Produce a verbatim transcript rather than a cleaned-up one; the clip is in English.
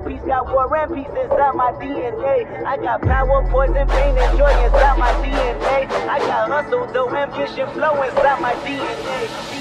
peace, got war and peace inside my D N A. I got power, poison, pain, and joy inside my D N A. I got hustle, though ambition flow inside my D N A.